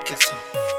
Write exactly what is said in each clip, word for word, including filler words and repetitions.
Kesson.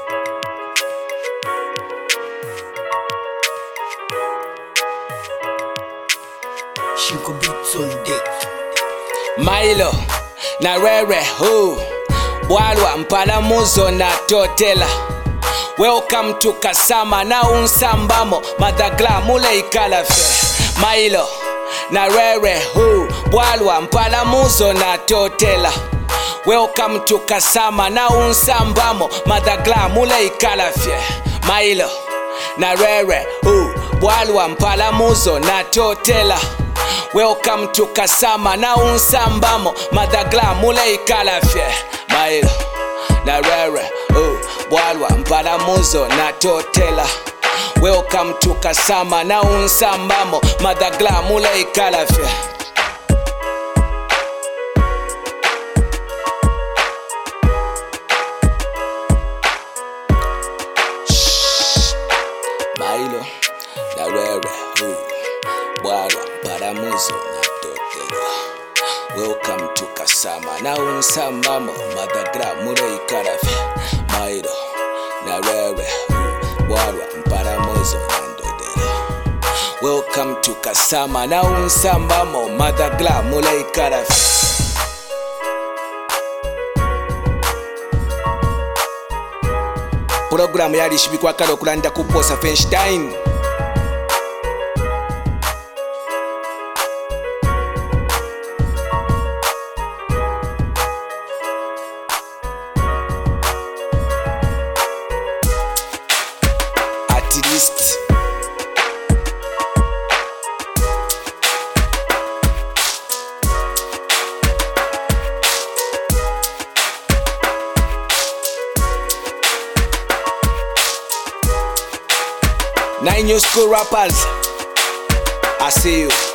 Shinko beats on deck. Milo na rere hu Bwalwa mpalamuzo na totela. Welcome to Kasama na unsambamo madagla mule ikalafe. Milo na rere hu Bwalwa mpalamuzo na totela. Welcome to Kasama na unsambamo madagla mule ikalafe. Milo na rere hu Bwalwa mpalamuzo na totela. Welcome to Kasama na unsambamo madagla mule ikalafye. Milo na rere uh, Bwalwa mpalamuzo na totela. Welcome to Kasama na unsambamo madagla mule ikalafye. Milo na rere uh, Bwalwa mpalamuzo na totela. Welcome to Kasama na unsambamo madagla mule ikalafye. Milo na rere uh, Bwalwa mpalamuzo na totela. Welcome to Kasama na unsambamo madagla mule ikalafye. Programu yali shibikwa kalo kulanda kuposa Feinstein. At least nine new school rappers, I see you.